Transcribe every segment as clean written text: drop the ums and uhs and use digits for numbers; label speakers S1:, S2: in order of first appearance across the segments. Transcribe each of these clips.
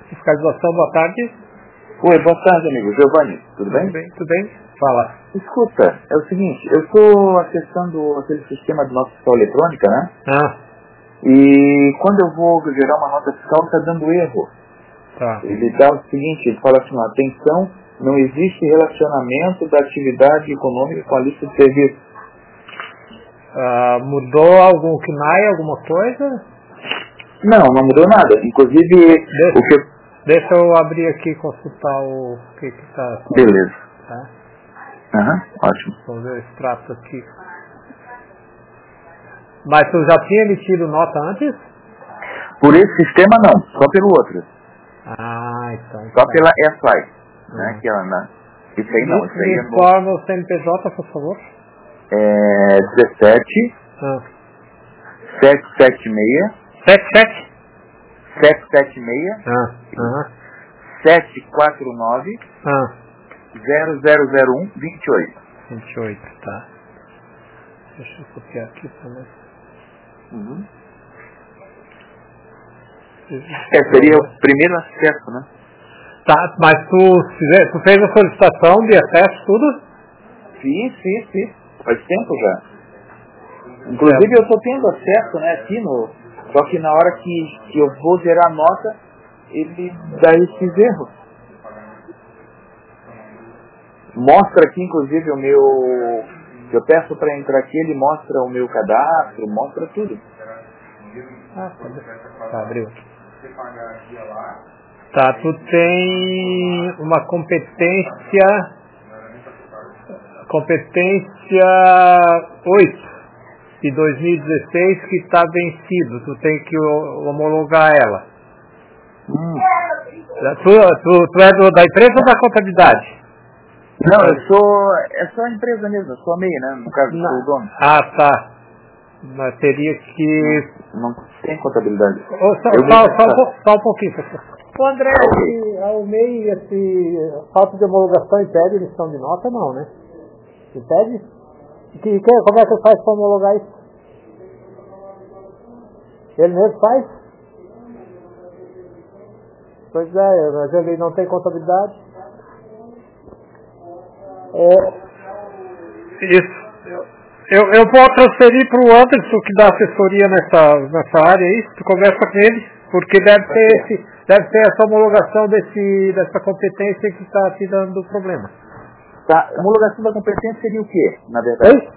S1: Fiscalização, boa tarde.
S2: Oi, boa tarde, amigo. Giovanni, tudo bem?
S1: Tudo bem. Fala.
S2: Escuta, é o seguinte, eu estou acessando aquele sistema de nota fiscal eletrônica, né? E quando eu vou gerar uma nota fiscal, está dando erro.
S1: Tá.
S2: Ele dá o seguinte, ele fala assim, atenção, não existe relacionamento da atividade econômica com a lista de serviços.
S1: Mudou algum KNAI, alguma coisa?
S2: Não mudou nada. Inclusive,
S1: Deixa eu abrir aqui e consultar o que está.
S2: Beleza.
S1: Tá?
S2: Ótimo.
S1: Vamos ver o extrato aqui. Mas tu já tinha emitido nota antes?
S2: Por esse sistema não, só pelo outro.
S1: Então.
S2: Só pela SI, né? Que ela isso aí não. Isso aí
S1: me informa o CNPJ, por favor.
S2: 17 776 776 749 0001 28,
S1: tá. Deixa eu copiar aqui também.
S2: Seria o primeiro acesso, né?
S1: Tá, mas tu fez a solicitação de acesso, tudo?
S2: Sim. Faz tempo já. Inclusive eu estou tendo acesso, né, aqui no... Só que na hora que eu vou gerar a nota, ele dá esses erros. Mostra aqui, inclusive, o meu... Eu peço para entrar aqui, ele mostra o meu cadastro, mostra tudo.
S1: Tá, abriu. Tá, tu tem uma competência 8 de 2016 que está vencido. Tu tem que homologar ela. Tu é da empresa ou da contabilidade?
S2: Não, é só a empresa mesmo, eu sou a MEI, né? No caso, sou o dono.
S1: Tá. Mas teria que...
S2: Não tem contabilidade.
S1: Só um pouquinho, pessoal. O André, o MEI, falta de homologação impede emissão de nota, não, né? Impede? Como é que faz para homologar isso? Ele mesmo faz? Pois é, mas ele não tem contabilidade. Isso. Eu vou transferir para o Anderson, que dá assessoria nessa área aí. Tu conversa com ele, porque deve ser essa homologação dessa competência que está te dando problema.
S2: Tá, homologação da competência seria o quê, na verdade?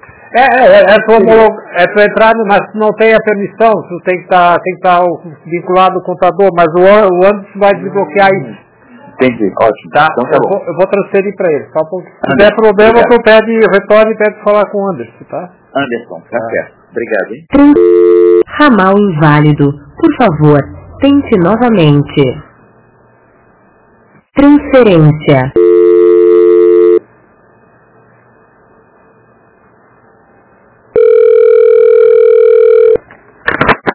S1: Tu entrar, mas não tem a permissão, tu tem que estar vinculado ao contador, mas o Anderson vai desbloquear isso.
S2: Entendi, ótimo.
S1: Tá,
S2: então, tá bom.
S1: Eu vou transferir para ele. Se tiver problema, tu retorne e pede falar com o Anderson, tá?
S2: Anderson, tá certo. Obrigado, hein?
S3: Ramal inválido. Por favor, tente novamente. Transferência.